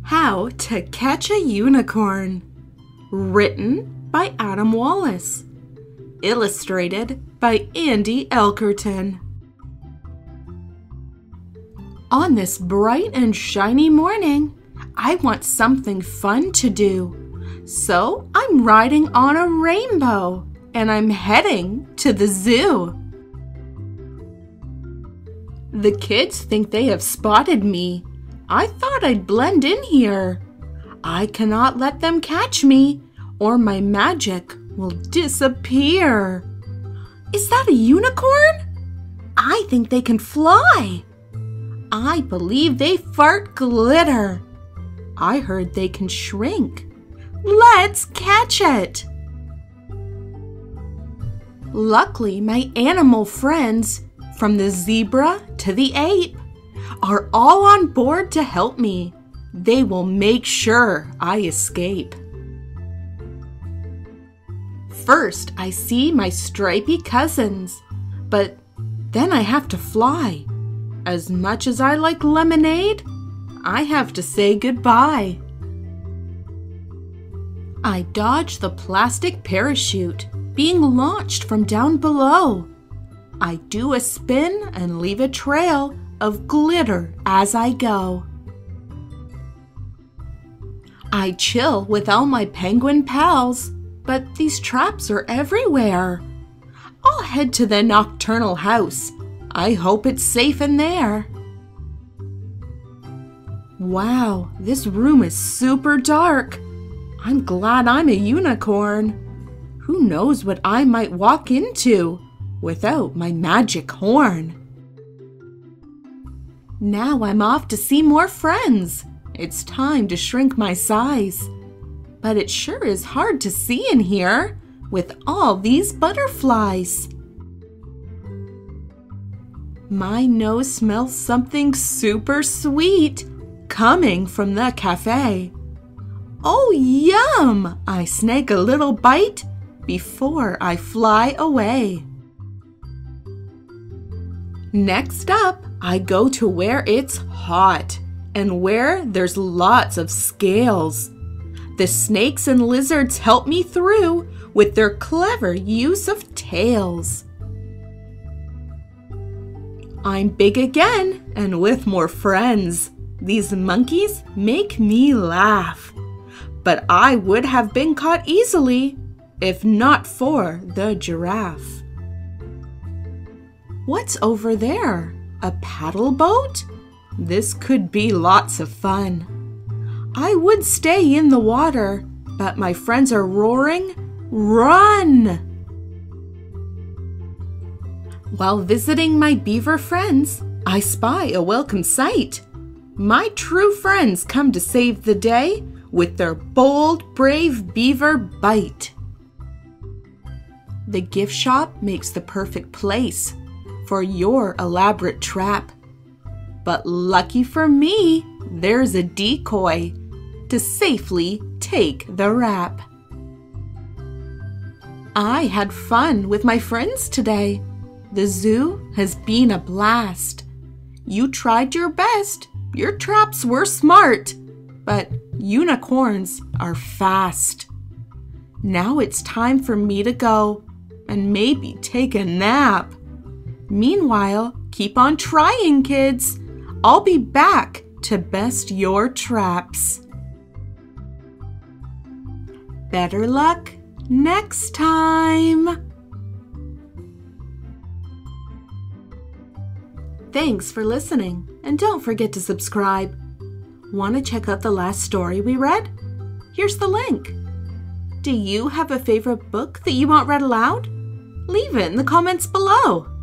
How to Catch a Unicorn. Written by Adam Wallace. Illustrated by Andy Elkerton. On this bright and shiny morning, I want something fun to do. So I'm riding on a rainbow and I'm heading to the zoo. The kids think they have spotted me. I thought I'd blend in here. I cannot let them catch me or my magic will disappear. Is that a unicorn? I think they can fly. I believe they fart glitter. I heard they can shrink. Let's catch it. Luckily, my animal friends, from the zebra to the ape, are all on board to help me. They will make sure I escape. First, I see my stripy cousins, but then I have to fly. As much as I like lemonade, I have to say goodbye. I dodge the plastic parachute being launched from down below. I do a spin and leave a trail of glitter as I go. I chill with all my penguin pals, but these traps are everywhere. I'll head to the nocturnal house. I hope it's safe in there. Wow, this room is super dark. I'm glad I'm a unicorn. Who knows what I might walk into without my magic horn? Now I'm off to see more friends. It's time to shrink my size. But it sure is hard to see in here with all these butterflies. My nose smells something super sweet coming from the cafe. Oh, yum! I snag a little bite before I fly away. Next up, I go to where it's hot and where there's lots of scales. The snakes and lizards help me through with their clever use of tails. I'm big again and with more friends. These monkeys make me laugh. But I would have been caught easily if not for the giraffe. What's over there? A paddle boat? This could be lots of fun. I would stay in the water, but my friends are roaring, "Run!" While visiting my beaver friends, I spy a welcome sight. My true friends come to save the day with their bold, brave beaver bite. The gift shop makes the perfect place for your elaborate trap. But lucky for me, there's a decoy to safely take the rap. I had fun with my friends today. The zoo has been a blast. You tried your best. Your traps were smart, but unicorns are fast. Now it's time for me to go and maybe take a nap. Meanwhile, keep on trying, kids. I'll be back to best your traps. Better luck next time. Thanks for listening, and don't forget to subscribe. Want to check out the last story we read? Here's the link. Do you have a favorite book that you want read aloud? Leave it in the comments below.